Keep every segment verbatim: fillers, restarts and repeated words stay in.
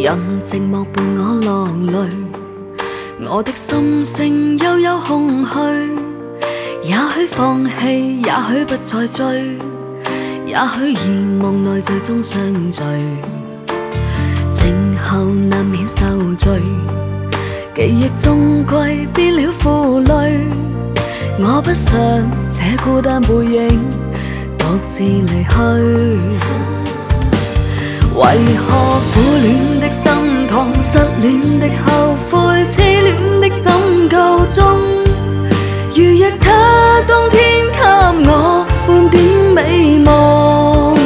任寂寞伴我落淚，我的心聲悠悠空虛。也許放棄，也許不再追，也許而夢內最終相聚。靜後難免受罪，記憶終歸變了負累。我不想這孤單背影獨自離去。為何苦戀的心痛，失戀的後悔，痴戀的怎夠鐘？如若他當天給我半點美夢，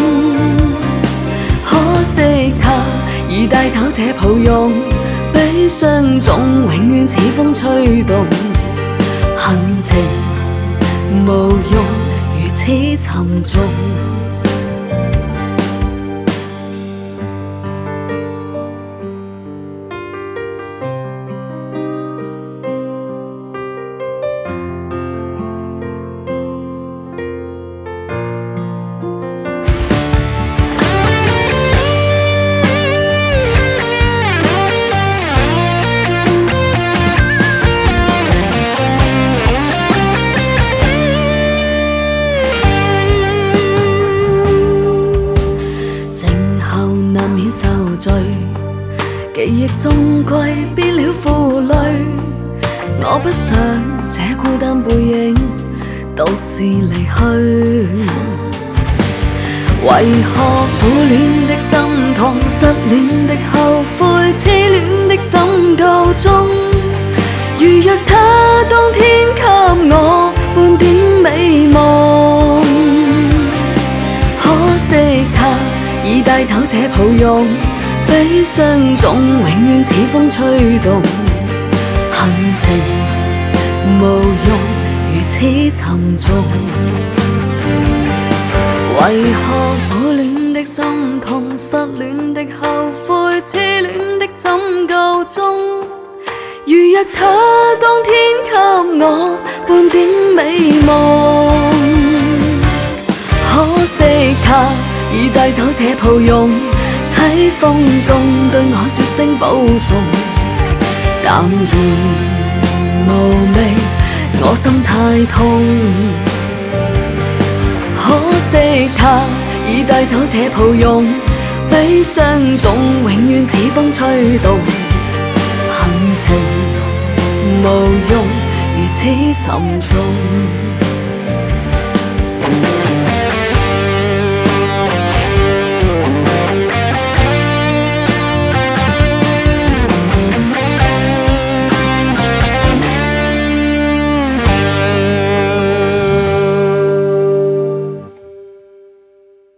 可惜他已帶走這抱擁，悲傷中永遠似風吹動，行程無用，如此沉重。記憶終歸變了負累，我不想這孤單背影獨自離去。為何苦戀的心痛，失戀的後悔，痴戀的怎夠鐘？如若他當天給我半點美夢，可惜他已帶走這抱擁，悲傷中永遠似風吹動，行程無用，如此沉重。為何苦戀的心痛，失戀的後悔，痴戀的怎夠鐘？如若他當天給我半點美夢，可惜他已帶走這抱擁，喺風中對我說聲保重，淡然無味，我心太痛。可惜他已帶走這抱擁，悲傷中永遠似風吹動，行程無用，如此沉重。